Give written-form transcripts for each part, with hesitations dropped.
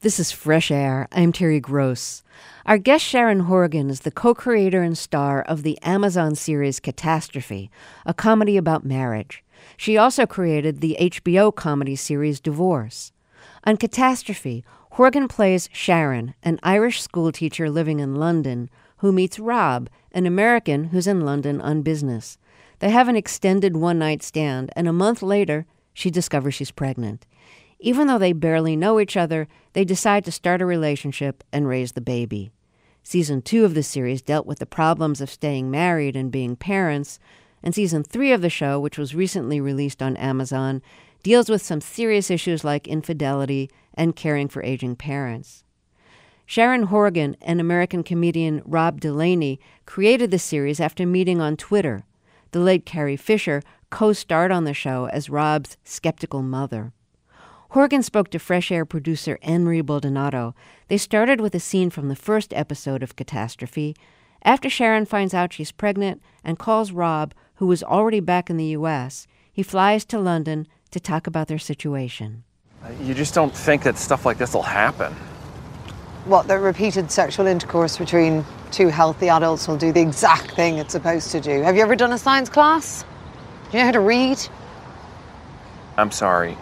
This is Fresh Air. I'm Terry Gross. Our guest Sharon Horgan is the co-creator and star of the Amazon series Catastrophe, a comedy about marriage. She also created the HBO comedy series Divorce. On Catastrophe, Horgan plays Sharon, an Irish schoolteacher living in London, who meets Rob, an American who's in London on business. They have an extended one-night stand, and a month later, she discovers she's pregnant. Even though they barely know each other, they decide to start a relationship and raise the baby. Season 2 of the series dealt with the problems of staying married and being parents, and Season 3 of the show, which was recently released on Amazon, deals with some serious issues like infidelity and caring for aging parents. Sharon Horgan and American comedian Rob Delaney created the series after meeting on Twitter. The late Carrie Fisher co-starred on the show as Rob's skeptical mother. Horgan spoke to Fresh Air producer Anne-Marie Baldonado. They started with a scene from the first episode of Catastrophe. After Sharon finds out she's pregnant and calls Rob, who is already back in the U.S., he flies to London to talk about their situation. You just don't think that stuff like this will happen. What, that repeated sexual intercourse between two healthy adults will do the exact thing it's supposed to do? Have you ever done a science class? Do you know how to read? I'm sorry.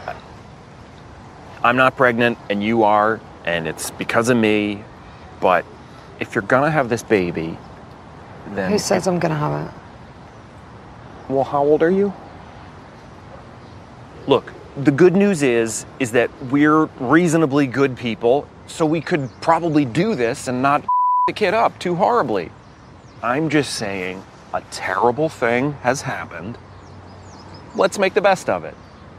I'm not pregnant, and you are, and it's because of me, but if you're gonna have this baby, then... Who says I'm gonna have it? Well, how old are you? Look, the good news is that we're reasonably good people, so we could probably do this and not the kid up too horribly. I'm just saying a terrible thing has happened. Let's make the best of it.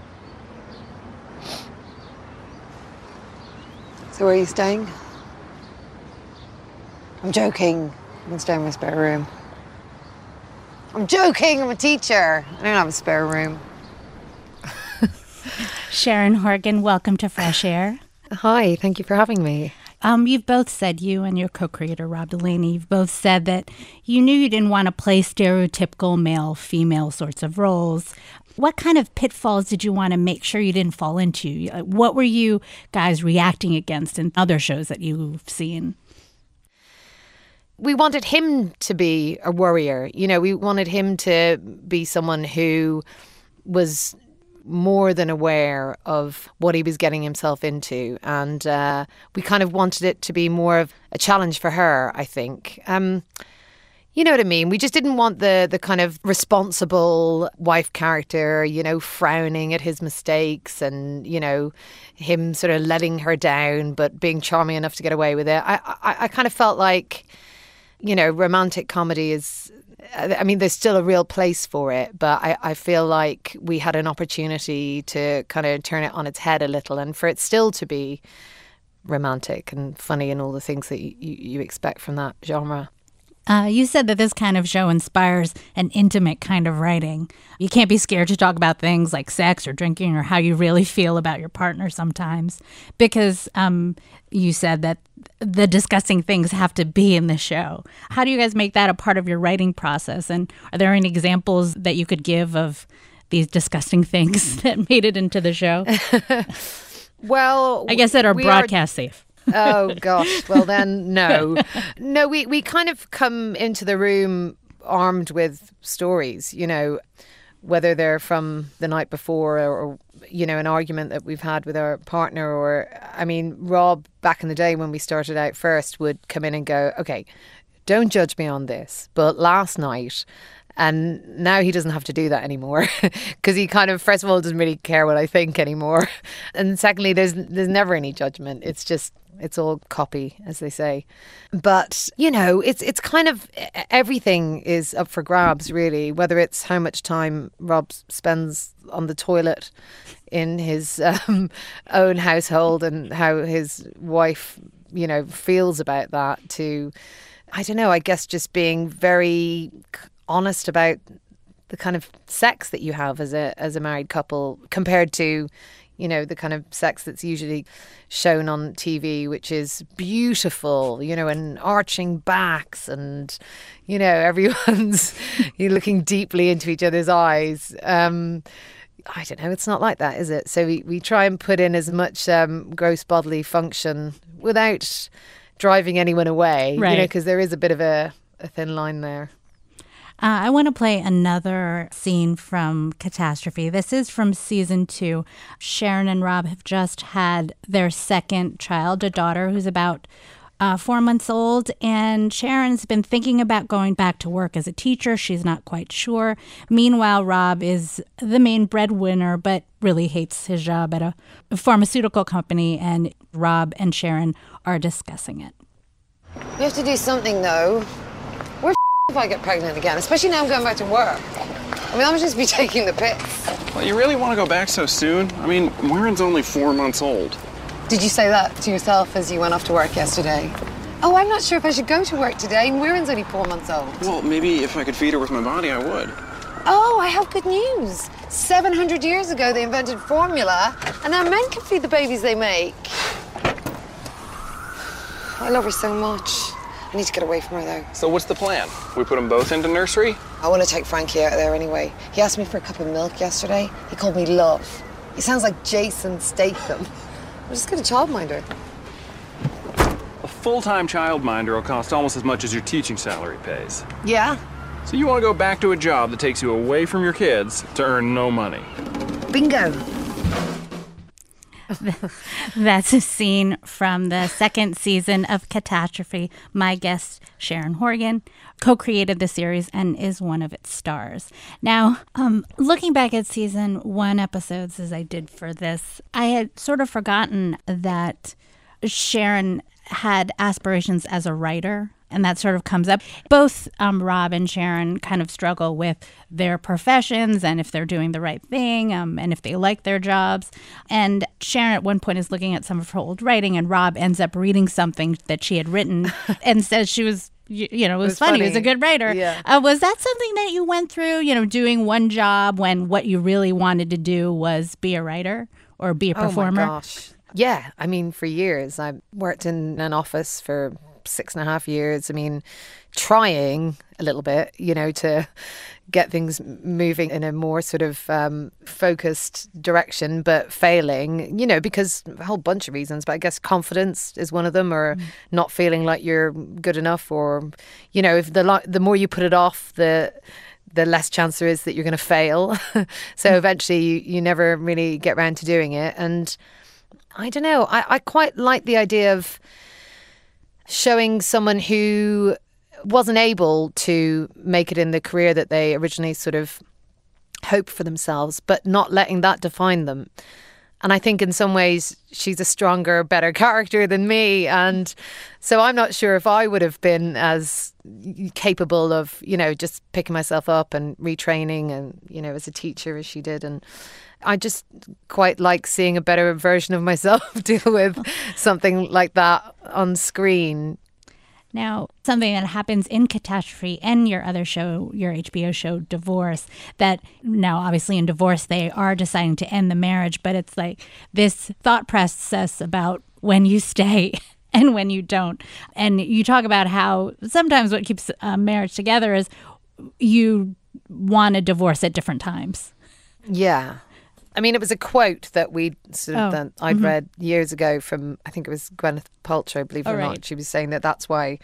So where are you staying? I'm joking. I can stay in my spare room. I'm joking, I'm a teacher. I don't have a spare room. Sharon Horgan, welcome to Fresh Air. Hi, thank you for having me. You've both said, you and your co-creator, Rob Delaney, you've both said that you knew you didn't want to play stereotypical male-female sorts of roles. What kind of pitfalls did you want to make sure you didn't fall into? What were you guys reacting against in other shows that you've seen? We wanted him to be a worrier. You know, we wanted him to be someone who was more than aware of what he was getting himself into. And we kind of wanted it to be more of a challenge for her, I think. You know what I mean? We just didn't want the kind of responsible wife character, you know, frowning at his mistakes and, you know, him sort of letting her down but being charming enough to get away with it. I kind of felt like, you know, romantic comedy is... I mean, there's still a real place for it, but I feel like we had an opportunity to kind of turn it on its head a little and for it still to be romantic and funny and all the things that you expect from that genre. You said that this kind of show inspires an intimate kind of writing. You can't be scared to talk about things like sex or drinking or how you really feel about your partner sometimes because you said that the disgusting things have to be in the show. How do you guys make that a part of your writing process? And are there any examples that you could give of these disgusting things that made it into the show? Well, I guess that are broadcast safe. Oh, gosh. Well, then, no. No, we kind of come into the room armed with stories, you know, whether they're from the night before or, you know, an argument that we've had with our partner or, I mean, Rob, back in the day when we started out first, would come in and go, okay, don't judge me on this, but last night... And now he doesn't have to do that anymore because he kind of, first of all, doesn't really care what I think anymore. And secondly, there's never any judgment. It's just, it's all copy, as they say. But, you know, it's kind of, everything is up for grabs, really, whether it's how much time Rob spends on the toilet in his own household and how his wife, you know, feels about that to, I don't know, I guess just being very... honest about the kind of sex that you have as a married couple compared to, you know, the kind of sex that's usually shown on TV, which is beautiful, you know, and arching backs and, you know, everyone's you're looking deeply into each other's eyes. I don't know, it's not like that, is it? So we try and put in as much gross bodily function without driving anyone away, right? Because there is a bit of a thin line there. I want to play another scene from Catastrophe. This is from season 2. Sharon and Rob have just had their second child, a daughter who's about 4 months old, and Sharon's been thinking about going back to work as a teacher. She's not quite sure. Meanwhile, Rob is the main breadwinner, but really hates his job at a pharmaceutical company, and Rob and Sharon are discussing it. We have to do something, though. We're if I get pregnant again, especially now I'm going back to work. I mean, I'll just be taking the piss. Well, you really want to go back so soon? I mean, Warren's only 4 months old. Did you say that to yourself as you went off to work yesterday? Oh, I'm not sure if I should go to work today. Warren's only 4 months old. Well, maybe if I could feed her with my body, I would. Oh, I have good news. 700 years ago, they invented formula, and now men can feed the babies they make. I love her so much. I need to get away from her, though. So what's the plan? We put them both into nursery? I want to take Frankie out of there anyway. He asked me for a cup of milk yesterday. He called me love. He sounds like Jason Statham. I'm just going to childminder. A full-time childminder will cost almost as much as your teaching salary pays. Yeah? So you want to go back to a job that takes you away from your kids to earn no money. Bingo. That's a scene from the second season of Catastrophe. My guest, Sharon Horgan, co-created the series and is one of its stars. Now, looking back at season 1 episodes as I did for this, I had sort of forgotten that Sharon had aspirations as a writer, and that sort of comes up. Both Rob and Sharon kind of struggle with their professions and if they're doing the right thing and if they like their jobs. And Sharon at one point is looking at some of her old writing, and Rob ends up reading something that she had written and says she was, it was funny. He was a good writer. Yeah. Was that something that you went through, doing one job when what you really wanted to do was be a writer or be a performer? Oh, my gosh. Yeah. I mean, for years, I worked in an office for 6.5 years. I mean, trying a little bit, to get things moving in a more sort of focused direction, but failing, because a whole bunch of reasons. But I guess confidence is one of them, or not feeling like you're good enough, or, if the more you put it off, the less chance there is that you're going to fail. So eventually you never really get around to doing it. And I don't know, I quite like the idea of showing someone who wasn't able to make it in the career that they originally sort of hoped for themselves, but not letting that define them. And I think in some ways she's a stronger, better character than me. And so I'm not sure if I would have been as capable of, just picking myself up and retraining and, as a teacher as she did. And I just quite like seeing a better version of myself deal with something like that on screen. Now, something that happens in Catastrophe and your other show, your HBO show, Divorce, that now obviously in Divorce they are deciding to end the marriage, but it's like this thought process about when you stay and when you don't. And you talk about how sometimes what keeps a marriage together is you want a divorce at different times. Yeah. I mean, it was a quote that I'd read years ago from, I think it was Gwyneth Paltrow, believe it or not. She was saying that's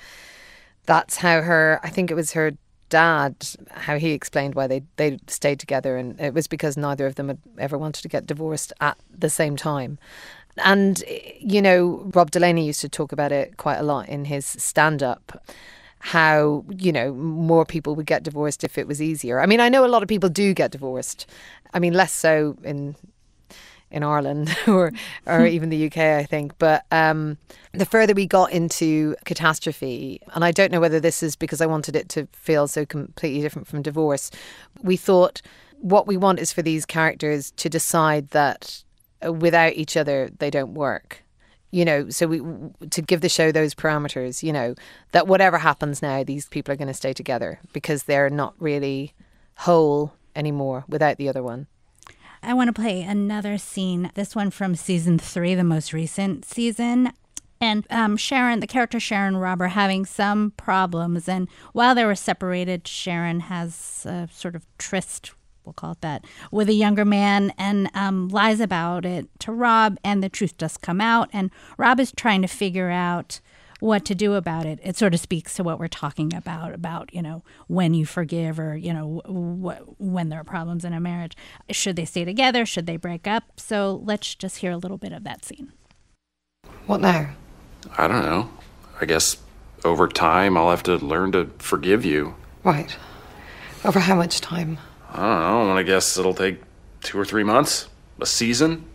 how I think it was her dad, how he explained why they stayed together. And it was because neither of them had ever wanted to get divorced at the same time. And, Rob Delaney used to talk about it quite a lot in his stand-up, how, more people would get divorced if it was easier. I mean, I know a lot of people do get divorced. I mean, less so in Ireland or even the UK, I think. But the further we got into Catastrophe, and I don't know whether this is because I wanted it to feel so completely different from Divorce, we thought what we want is for these characters to decide that without each other, they don't work. So to give the show those parameters, that whatever happens now, these people are going to stay together because they're not really whole anymore without the other one. I want to play another scene, this one from season 3, the most recent season. And Sharon, the character Sharon Rob, are having some problems. And while they were separated, Sharon has a sort of tryst we'll call it that, with a younger man and lies about it to Rob, and the truth does come out. And Rob is trying to figure out what to do about it. It sort of speaks to what we're talking about, when you forgive or, when there are problems in a marriage. Should they stay together? Should they break up? So let's just hear a little bit of that scene. What now? I don't know. I guess over time I'll have to learn to forgive you. Right. Over how much time? I don't know. I guess it'll take 2 or 3 months. A season?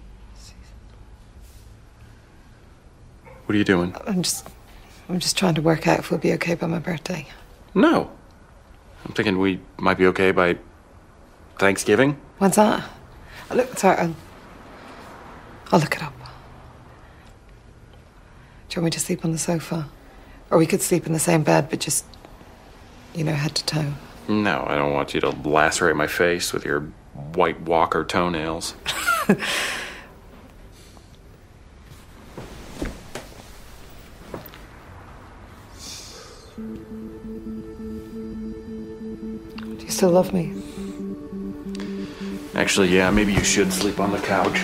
What are you doing? I'm just trying to work out if we'll be okay by my birthday. No. I'm thinking we might be okay by Thanksgiving. When's that? Sorry, I'll look it up. Do you want me to sleep on the sofa? Or we could sleep in the same bed, but just, head to toe. No, I don't want you to lacerate my face with your White Walker toenails. Do you still love me? Actually, yeah, maybe you should sleep on the couch.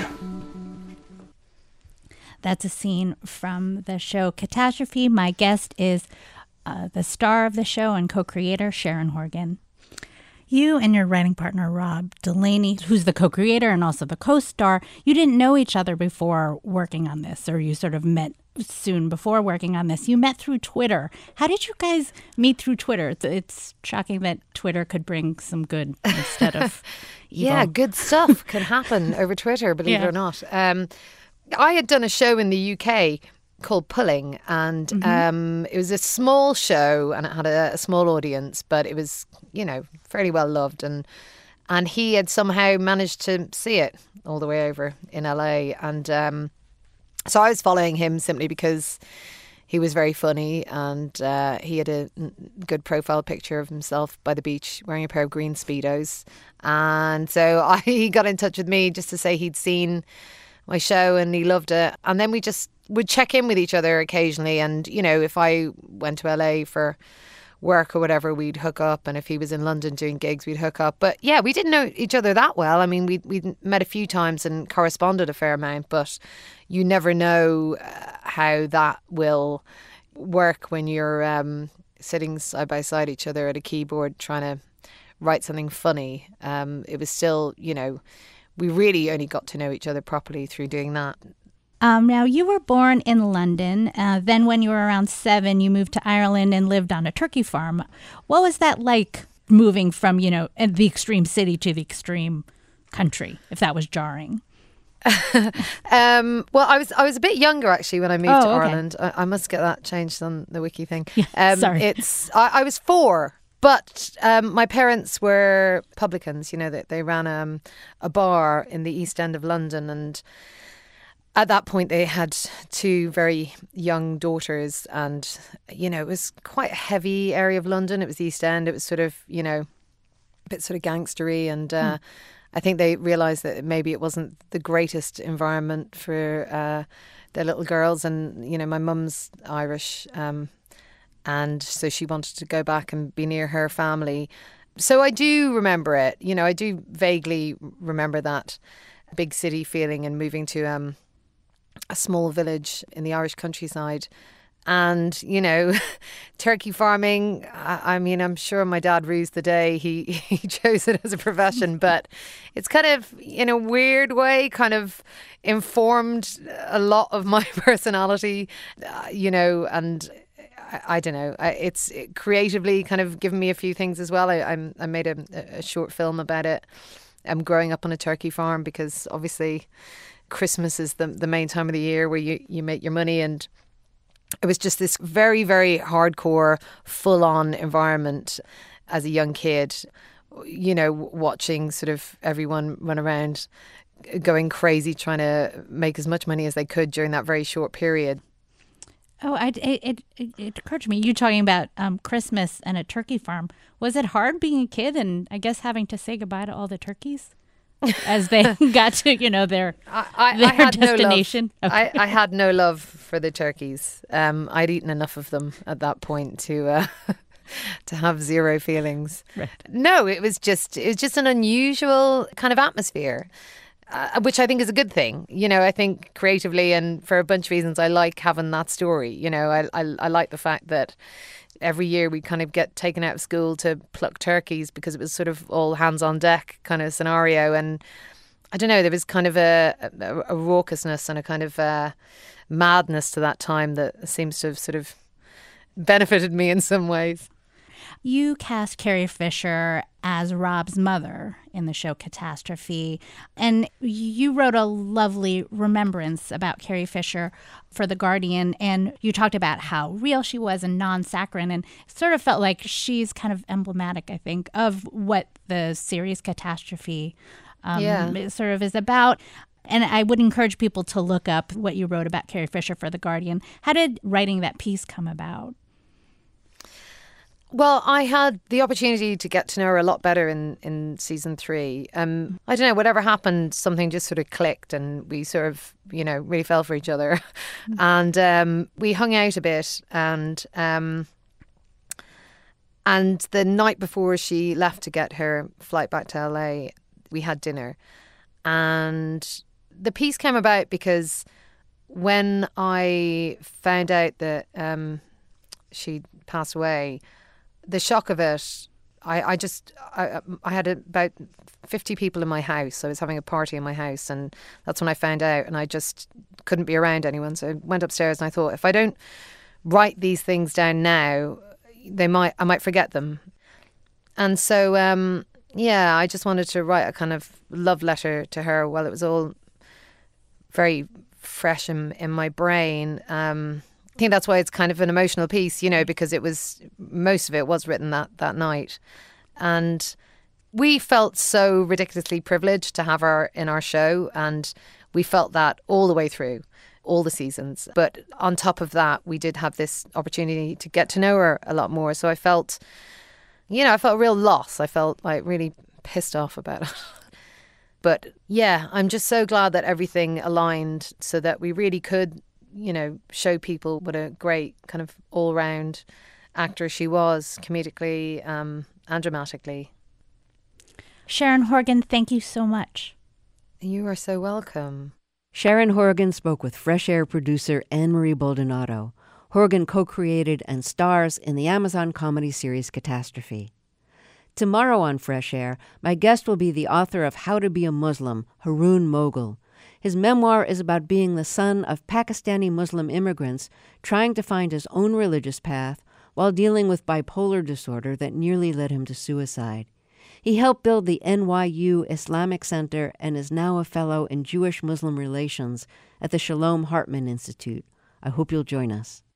That's a scene from the show Catastrophe. My guest is the star of the show and co-creator, Sharon Horgan. You and your writing partner, Rob Delaney, who's the co-creator and also the co-star, you didn't know each other before working on this, or you sort of met soon before working on this. You met through Twitter. How did you guys meet through Twitter? It's shocking that Twitter could bring some good instead of evil. Yeah, good stuff can happen over Twitter, believe it or not. I had done a show in the UK called Pulling, and it was a small show and it had a small audience, but it was, fairly well loved. And he had somehow managed to see it all the way over in LA. And so I was following him simply because he was very funny, and he had a good profile picture of himself by the beach wearing a pair of green Speedos. And so he got in touch with me just to say he'd seen my show and he loved it. And then we just would check in with each other occasionally. And, if I went to LA for work or whatever, we'd hook up. And if he was in London doing gigs, we'd hook up. But yeah, we didn't know each other that well. I mean, we'd met a few times and corresponded a fair amount, but you never know how that will work when you're sitting side by side each other at a keyboard trying to write something funny. It was still, we really only got to know each other properly through doing that. Now, you were born in London. Then when you were around 7, you moved to Ireland and lived on a turkey farm. What was that like, moving from, the extreme city to the extreme country, if that was jarring? Well, I was a bit younger actually when I moved to okay. Ireland. I must get that changed on the wiki thing. Yeah, sorry. I was 4. But my parents were publicans, that they ran a bar in the East End of London. And at that point, they had 2 very young daughters. And, it was quite a heavy area of London. It was the East End. It was sort of, a bit sort of gangstery. And I think they realised that maybe it wasn't the greatest environment for their little girls. And, my mum's Irish. And so she wanted to go back and be near her family. So I do remember it. I do vaguely remember that big city feeling and moving to a small village in the Irish countryside. And, turkey farming, I mean, I'm sure my dad rused the day he chose it as a profession, but it's kind of, in a weird way, kind of informed a lot of my personality, and I don't know. It's creatively kind of given me a few things as well. I made a short film about it. I'm growing up on a turkey farm because obviously Christmas is the main time of the year where you make your money, and it was just this very, very hardcore, full-on environment as a young kid, watching sort of everyone run around going crazy trying to make as much money as they could during that very short period. Oh, it occurred to me, you talking about Christmas and a turkey farm. Was it hard being a kid and I guess having to say goodbye to all the turkeys as they got to, their destination? No love. Okay. I had no love for the turkeys. I'd eaten enough of them at that point to to have zero feelings. Right. No, it was just an unusual kind of atmosphere. Which I think is a good thing. You know, I think creatively and for a bunch of reasons, I like having that story. You know, I like the fact that every year we kind of get taken out of school to pluck turkeys because it was sort of all hands on deck kind of scenario. And I don't know, there was kind of a raucousness and a kind of madness to that time that seems to have sort of benefited me in some ways. You cast Carrie Fisher as Rob's mother in the show Catastrophe, and you wrote a lovely remembrance about Carrie Fisher for The Guardian, and you talked about how real she was and non-saccharine, and sort of felt like she's kind of emblematic, I think, of what the series Catastrophe sort of is about. And I would encourage people to look up what you wrote about Carrie Fisher for The Guardian. How did writing that piece come about? Well, I had the opportunity to get to know her a lot better in season 3. I don't know, whatever happened, something just sort of clicked and we sort of, you know, really fell for each other. And we hung out a bit and the night before she left to get her flight back to LA, we had dinner. And the piece came about because when I found out that she'd passed away, the shock of it, I had about 50 people in my house. I was having a party in my house, and that's when I found out, and I just couldn't be around anyone. So I went upstairs and I thought, if I don't write these things down now, I might forget them. And so, I just wanted to write a kind of love letter to her while it was all very fresh in my brain. I think that's why it's kind of an emotional piece, you know, because most of it was written that night. And we felt so ridiculously privileged to have her in our show, and we felt that all the way through, all the seasons. But on top of that, we did have this opportunity to get to know her a lot more. So I felt a real loss. I felt like really pissed off about it. But yeah, I'm just so glad that everything aligned so that we really could, you know, show people what a great kind of all-round actor she was, comedically and dramatically. Sharon Horgan, thank you so much. You are so welcome. Sharon Horgan spoke with Fresh Air producer Anne-Marie Baldonado. Horgan co-created and stars in the Amazon comedy series Catastrophe. Tomorrow on Fresh Air, my guest will be the author of How to Be a Muslim, Haroon Moghul. His memoir is about being the son of Pakistani Muslim immigrants trying to find his own religious path while dealing with bipolar disorder that nearly led him to suicide. He helped build the NYU Islamic Center and is now a fellow in Jewish-Muslim relations at the Shalom Hartman Institute. I hope you'll join us.